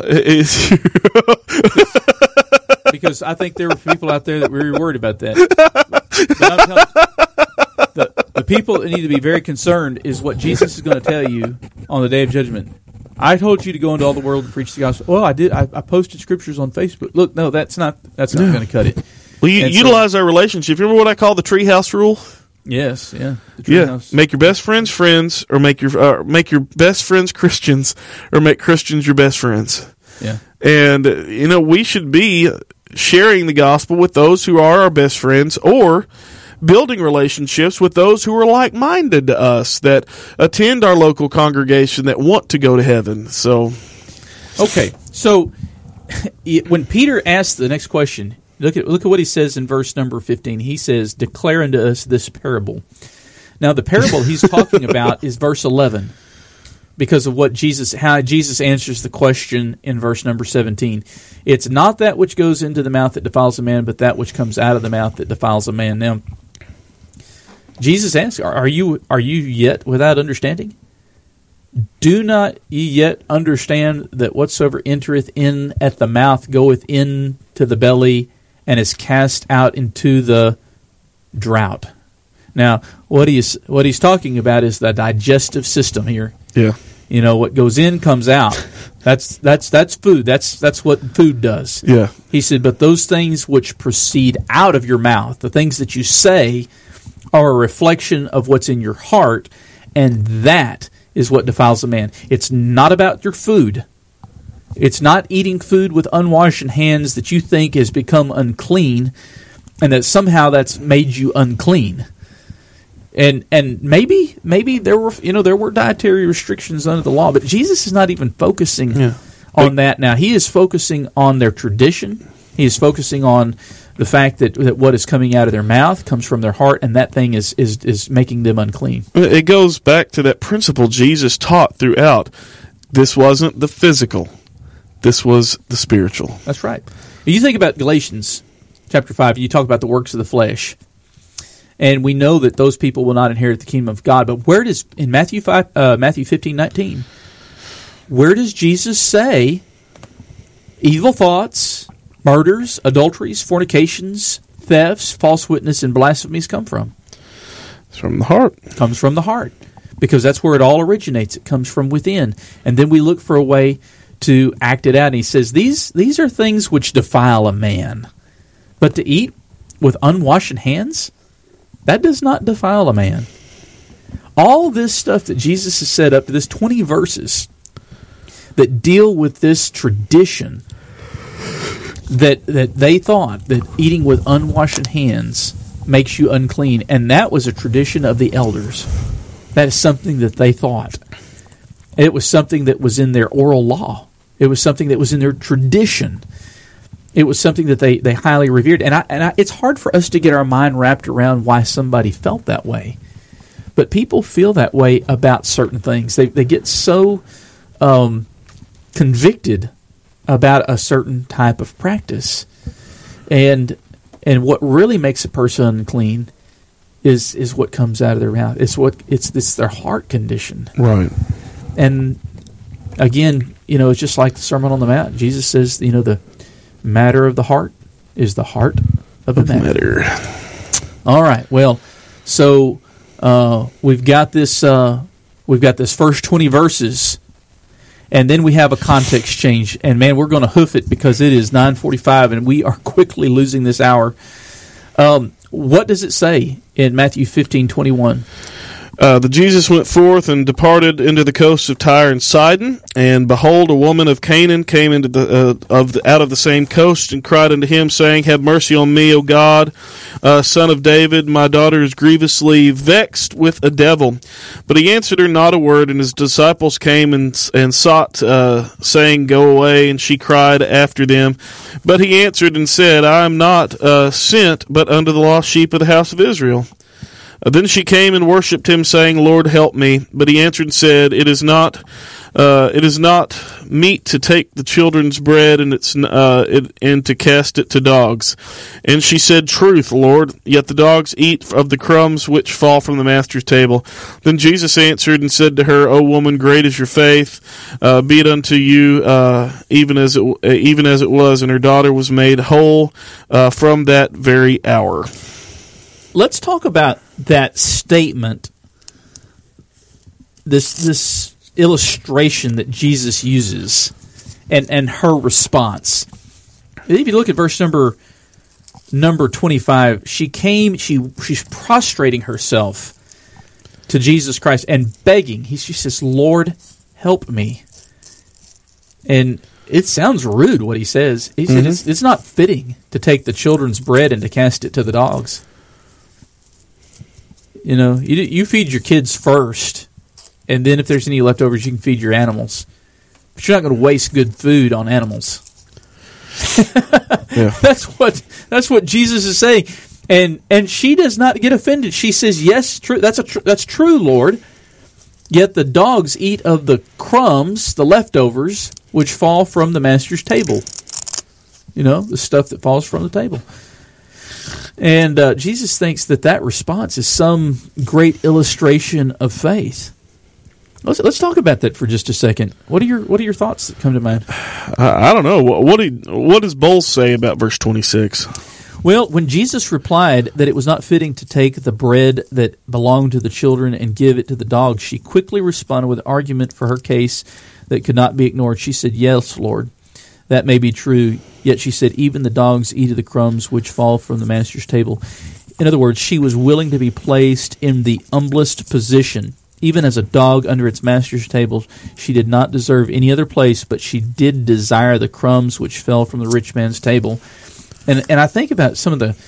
because I think there were people out there that were worried about that. But I'm telling you, the people that need to be very concerned is what Jesus is going to tell you on the day of judgment. I told you to go into all the world and preach the gospel. Well, I did. I posted scriptures on Facebook. Look, no, that's not going to cut it. Well, you utilize our relationship. Remember what I call the treehouse rule? Yes, yeah. The treehouse. Make your best friends friends, or make your best friends Christians, or make Christians your best friends. Yeah. And we should be sharing the gospel with those who are our best friends, or building relationships with those who are like-minded to us, that attend our local congregation, that want to go to heaven. So, okay. So when Peter asks the next question, look at what he says in verse number 15. He says, "Declare unto us this parable." Now, the parable he's talking about is verse 11, because of how Jesus answers the question in verse number 17. It's not that which goes into the mouth that defiles a man, but that which comes out of the mouth that defiles a man. Now, Jesus asks, "Are you yet without understanding? Do not ye yet understand that whatsoever entereth in at the mouth goeth into the belly, and is cast out into the drought?" Now, what he's talking about is the digestive system here. Yeah. What goes in comes out. That's food. That's what food does. Yeah. He said, but those things which proceed out of your mouth, the things that you say, are a reflection of what's in your heart, and that is what defiles a man. It's not about your food. It's not eating food with unwashed hands that you think has become unclean, and that somehow that's made you unclean. And maybe there were dietary restrictions under the law, but Jesus is not even focusing on that now. He is focusing on their tradition. He is focusing on the fact that what is coming out of their mouth comes from their heart, and that thing is making them unclean. It goes back to that principle Jesus taught throughout. This wasn't the physical. This was the spiritual. That's right. You think about Galatians chapter 5, you talk about the works of the flesh. And we know that those people will not inherit the kingdom of God. But where does, in Matthew 15:19, where does Jesus say evil thoughts, murders, adulteries, fornications, thefts, false witness, and blasphemies come from? It's from the heart. It comes from the heart. Because that's where it all originates. It comes from within. And then we look for a way to act it out. And he says, these are things which defile a man. But to eat with unwashed hands, that does not defile a man. All this stuff that Jesus has set up, this 20 verses that deal with this tradition that they thought that eating with unwashed hands makes you unclean, and that was a tradition of the elders. That is something that they thought. It was something that was in their oral law. It was something that was in their tradition. It was something that they highly revered. And it's hard for us to get our mind wrapped around why somebody felt that way. But people feel that way about certain things. They get so convicted about a certain type of practice. And what really makes a person unclean is what comes out of their mouth. It's their heart condition. Right. And again, it's just like the Sermon on the Mount. Jesus says, the matter of the heart is the heart of the matter. All right. Well, so we've got this first 20 verses, and then we have a context change. And man, we're going to hoof it because it is 9:45, and we are quickly losing this hour. What does it say in Matthew 15:21? The Jesus went forth and departed into the coasts of Tyre and Sidon, and behold, a woman of Canaan came into out of the same coast, and cried unto him, saying, Have mercy on me, O God, Son of David. My daughter is grievously vexed with a devil. But he answered her not a word, and his disciples came and sought, saying, Go away. And she cried after them. But he answered and said, I am not sent, but unto the lost sheep of the house of Israel. Then she came and worshipped him, saying, Lord, help me. But he answered and said, It is not meet to take the children's bread and to cast it to dogs. And she said, Truth, Lord, yet the dogs eat of the crumbs which fall from the master's table. Then Jesus answered and said to her, O woman, great is your faith. Be it unto you even as it was. And her daughter was made whole from that very hour. Let's talk about that statement, this illustration that Jesus uses, and her response. If you look at verse number 25, she's prostrating herself to Jesus Christ and begging. She says, "Lord, help me." And it sounds rude what he says. He said it's not fitting to take the children's bread and to cast it to the dogs. You feed your kids first, and then if there's any leftovers, you can feed your animals. But you're not going to waste good food on animals. Yeah. That's what Jesus is saying, and she does not get offended. She says, "Yes, true. That's true, Lord. Yet the dogs eat of the crumbs, the leftovers, which fall from the master's table." The stuff that falls from the table. And Jesus thinks that response is some great illustration of faith. Let's talk about that for just a second. What are your thoughts that come to mind? I don't know. What does Bowles say about verse 26? Well, when Jesus replied that it was not fitting to take the bread that belonged to the children and give it to the dogs, she quickly responded with an argument for her case that could not be ignored. She said, "Yes, Lord, that may be true." Yet she said, "Even the dogs eat of the crumbs which fall from the master's table." In other words, she was willing to be placed in the humblest position. Even as a dog under its master's table, she did not deserve any other place, but she did desire the crumbs which fell from the rich man's table. And I think about some of the,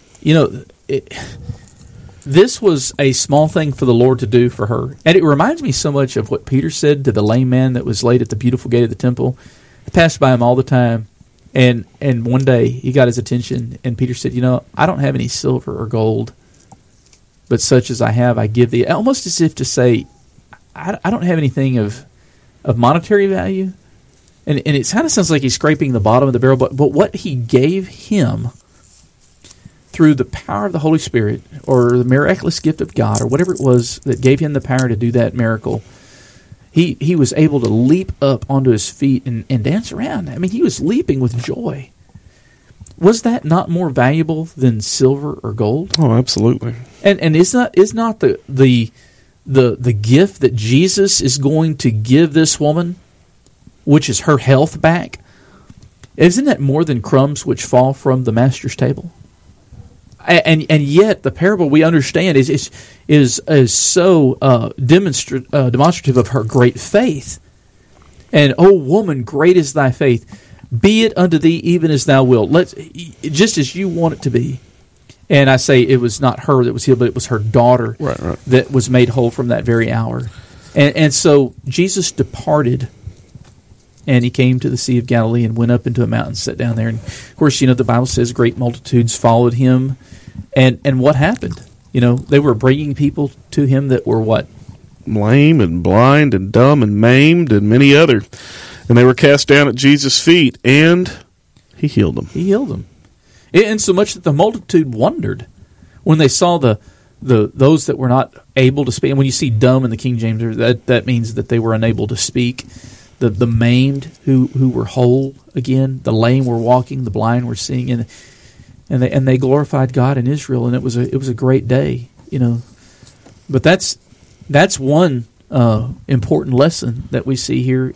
this was a small thing for the Lord to do for her. And it reminds me so much of what Peter said to the lame man that was laid at the beautiful gate of the temple. I passed by him all the time, and one day he got his attention, and Peter said, "I don't have any silver or gold, but such as I have, I give thee." Almost as if to say, I don't have anything of monetary value. And it kind of sounds like he's scraping the bottom of the barrel, but what he gave him through the power of the Holy Spirit, or the miraculous gift of God, or whatever it was that gave him the power to do that miracle, he was able to leap up onto his feet and dance around. I mean, he was leaping with joy. Was that not more valuable than silver or gold? Oh, absolutely. And is not the gift that Jesus is going to give this woman, which is her health back, isn't that more than crumbs which fall from the master's table? And yet the parable we understand is so demonstrative of her great faith. And, "O woman, great is thy faith. Be it unto thee even as thou wilt." Just as you want it to be. And I say it was not her that was healed, but it was her daughter that was made whole from that very hour. And so Jesus departed, and he came to the Sea of Galilee and went up into a mountain, sat down there. And of course, the Bible says great multitudes followed him. And what happened? They were bringing people to him that were what? Lame and blind and dumb and maimed and many other. And they were cast down at Jesus' feet, and he healed them. He healed them. And so much that the multitude wondered when they saw those that were not able to speak. And when you see dumb in the King James, that means that they were unable to speak. The maimed who were whole again, the lame were walking, the blind were seeing, and they glorified God in Israel, and it was a great day, But that's one important lesson that we see here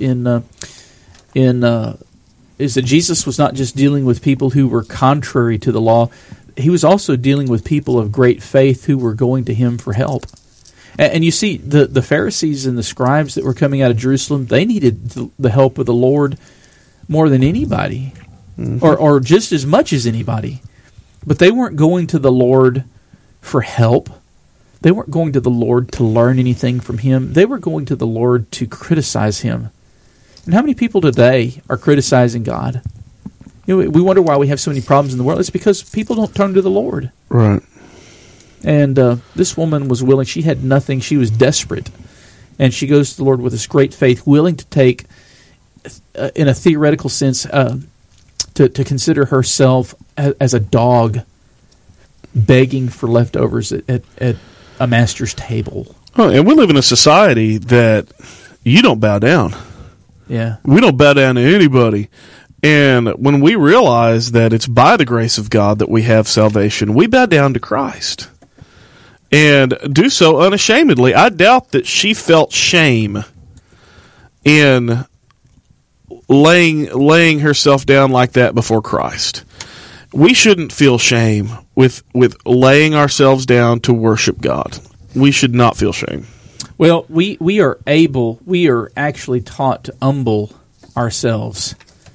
is that Jesus was not just dealing with people who were contrary to the law; he was also dealing with people of great faith who were going to him for help. And you see, the Pharisees and the scribes that were coming out of Jerusalem, they needed the help of the Lord more than anybody, or just as much as anybody. But they weren't going to the Lord for help. They weren't going to the Lord to learn anything from him. They were going to the Lord to criticize him. And how many people today are criticizing God? We wonder why we have so many problems in the world. It's because people don't turn to the Lord. Right. And this woman was willing. She had nothing. She was desperate. And she goes to the Lord with this great faith, willing to take, in a theoretical sense, to consider herself as a dog begging for leftovers at a master's table. Oh, and we live in a society that you don't bow down. Yeah. We don't bow down to anybody. And when we realize that it's by the grace of God that we have salvation, we bow down to Christ. and do so unashamedly. I doubt that she felt shame in laying herself down like that before Christ. We shouldn't feel shame with laying ourselves down to worship God. We should not feel shame. Well, we are actually taught to humble ourselves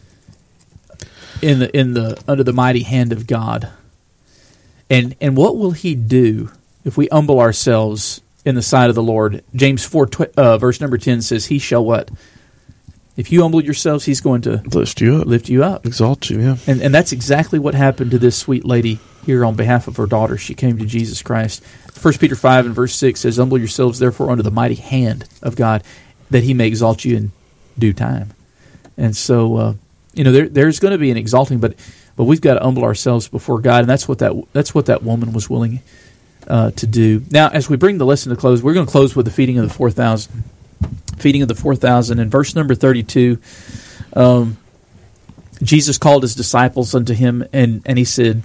in the under the mighty hand of God. And what will He do if we humble ourselves in the sight of the Lord? James 4 verse number 10 says, He shall what? If you humble yourselves, He's going to lift you up, exalt you. Yeah, and that's exactly what happened to this sweet lady here on behalf of her daughter. She came to Jesus Christ. 1 Peter 5 and verse 6 says, "Humble yourselves therefore under the mighty hand of God, that He may exalt you in due time." And so, there's going to be an exalting, but we've got to humble ourselves before God, and that's what that woman was willing to do. Now, as we bring the lesson to close, we're going to close with the feeding of the 4,000. Feeding of the 4,000. In verse number 32, Jesus called His disciples unto Him, and He said,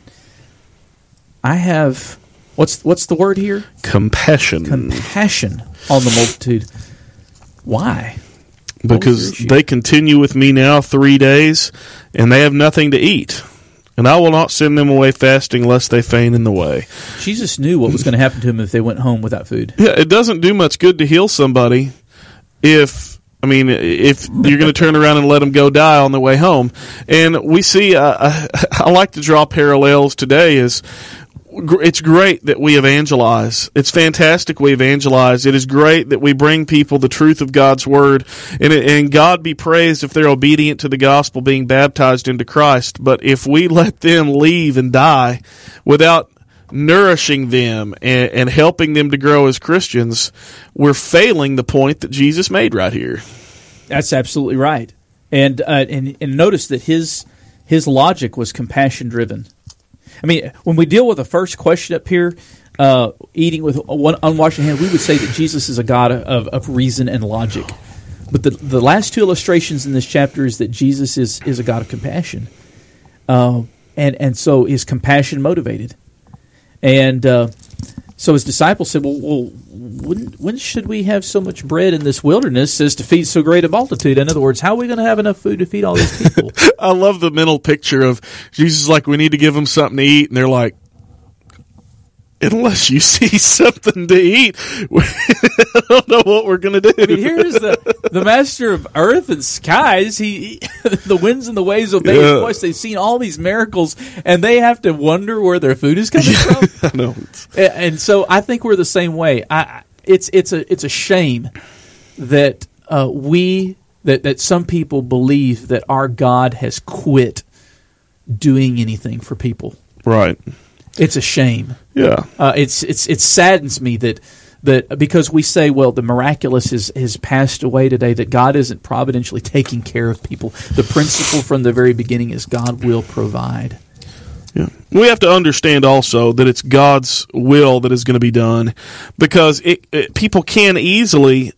I have, what's the word here? Compassion on the multitude. Why? Because they continue with me now 3 days, and they have nothing to eat. And I will not send them away fasting, lest they faint in the way. Jesus knew what was going to happen to them if they went home without food. Yeah, it doesn't do much good to heal somebody if you're going to turn around and let them go die on the way home. And we see, I like to draw parallels today, is it's great that we evangelize. It's fantastic we evangelize. It is great that we bring people the truth of God's Word. And God be praised if they're obedient to the gospel, being baptized into Christ. But if we let them leave and die without nourishing them and helping them to grow as Christians, we're failing the point that Jesus made right here. That's absolutely right. And notice that his logic was compassion driven. I mean, when we deal with the first question up here, eating with one unwashed hand, we would say that Jesus is a God of reason and logic. But the last two illustrations in this chapter is that Jesus is a God of compassion, and so is compassion motivated. And so His disciples said, well, when should we have so much bread in this wilderness as to feed so great a multitude? In other words, how are we going to have enough food to feed all these people? I love the mental picture of Jesus like, we need to give them something to eat. And they're like, unless you see something to eat, I don't know what we're going to do. I mean, here's the master of earth and skies. He the winds and the waves obey His voice. They've seen all these miracles, and they have to wonder where their food is coming from. I know. And so I think we're the same way. It's a shame that that some people believe that our God has quit doing anything for people. Right. It's a shame. Yeah. It saddens me that because we say, well, the miraculous has passed away today, that God isn't providentially taking care of people. The principle from the very beginning is God will provide. Yeah. We have to understand also that it's God's will that is going to be done, because people can easily.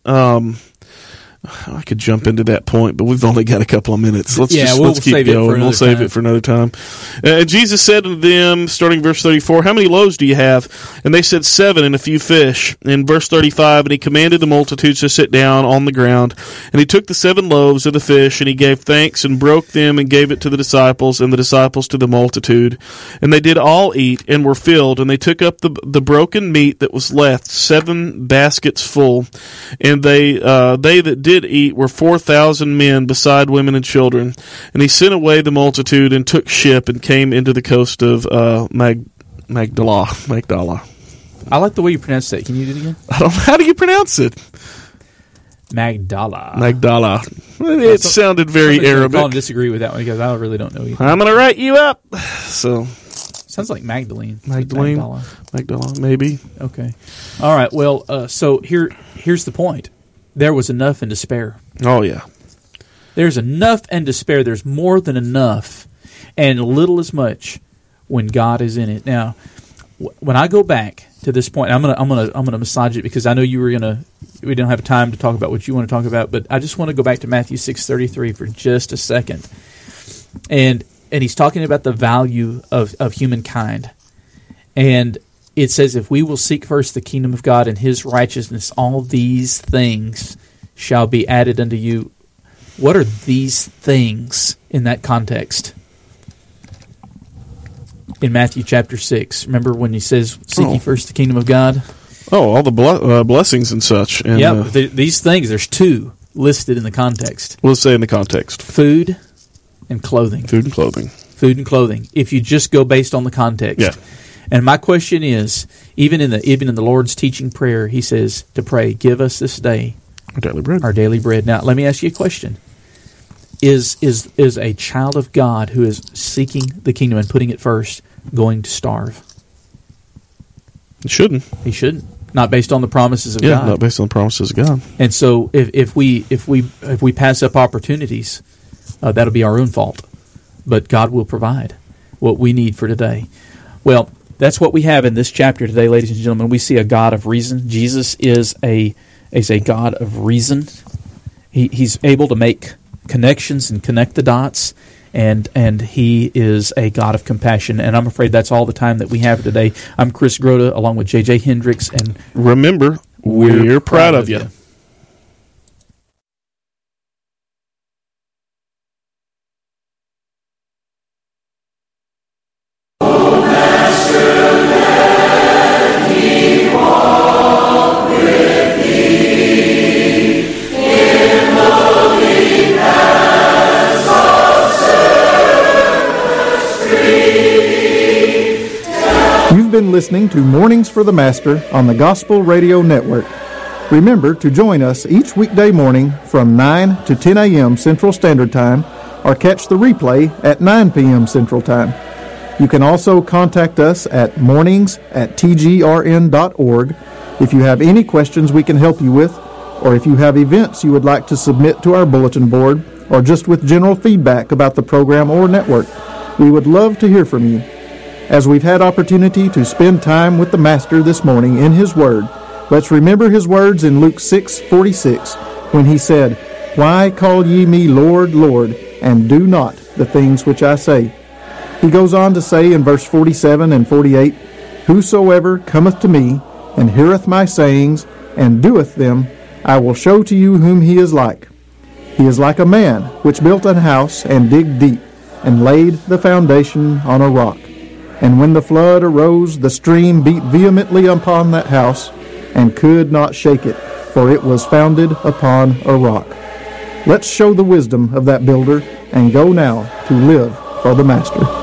I could jump into that point, but we've only got a couple of minutes. Let's keep going. We'll save it for another time. Jesus said to them, starting verse 34, "How many loaves do you have?" And they said, 7 and a few fish. In verse 35, "And He commanded the multitudes to sit down on the ground. And He took the 7 loaves of the fish, and He gave thanks, and broke them, and gave it to the disciples, and the disciples to the multitude. And they did all eat, and were filled. And they took up the broken meat that was left, 7 baskets full. And they that did eat were 4,000 men, beside women and children. And He sent away the multitude, and took ship, and came into the coast of Magdala. I like the way you pronounce that. Can you do it again? How do you pronounce it? Magdala. It sounded very Arabic. I'll disagree with that one because I really don't know either. I'm going to write you up. So sounds like Magdalene. Magdala, maybe. Okay. All right. Well, so here's the point. There was enough and to spare. Oh, yeah. There's enough and to spare. There's more than enough, and little as much when God is in it. Now, when I go back to this point, I'm gonna massage it because I know we don't have time to talk about what you want to talk about, but I just want to go back to Matthew 6:33 for just a second, and He's talking about the value of humankind, and it says, if we will seek first the kingdom of God and his righteousness, all these things shall be added unto you. What are these things in that context? In Matthew chapter 6. Remember when he says, seek ye first the kingdom of God? Oh, all the blessings and such. And, these things, there's two listed in the context. Let's say in the context. Food and clothing. Food and clothing. Food and clothing. If you just go based on the context. Yeah. And my question is, even in the Lord's teaching prayer, he says to pray, give us this day our daily bread. Now, let me ask you a question. Is a child of God who is seeking the kingdom and putting it first going to starve? He shouldn't. He shouldn't. Not based on the promises of God. Yeah, not based on the promises of God. And so, if we pass up opportunities, that'll be our own fault. But God will provide what we need for today. Well, that's what we have in this chapter today, ladies and gentlemen. We see a God of reason. Jesus is a God of reason. He's able to make connections and connect the dots. And he is a God of compassion. And I'm afraid that's all the time that we have today. I'm Chris Groda, along with J.J. Hendricks. And remember, we're proud of you. You've been listening to Mornings for the Master on the Gospel Radio Network. Remember to join us each weekday morning from 9 to 10 a.m. Central Standard Time or catch the replay at 9 p.m. Central Time. You can also contact us at mornings@tgrn.org if you have any questions we can help you with, or if you have events you would like to submit to our bulletin board, or just with general feedback about the program or network. We would love to hear from you. As we've had opportunity to spend time with the Master this morning in His Word, let's remember His words in Luke 6:46, when He said, "Why call ye me Lord, Lord, and do not the things which I say?" He goes on to say in verse 47 and 48, "Whosoever cometh to me, and heareth my sayings, and doeth them, I will show to you whom he is like. He is like a man which built an house, and digged deep, and laid the foundation on a rock. And when the flood arose, the stream beat vehemently upon that house, and could not shake it, for it was founded upon a rock." Let's show the wisdom of that builder, and go now to live for the Master.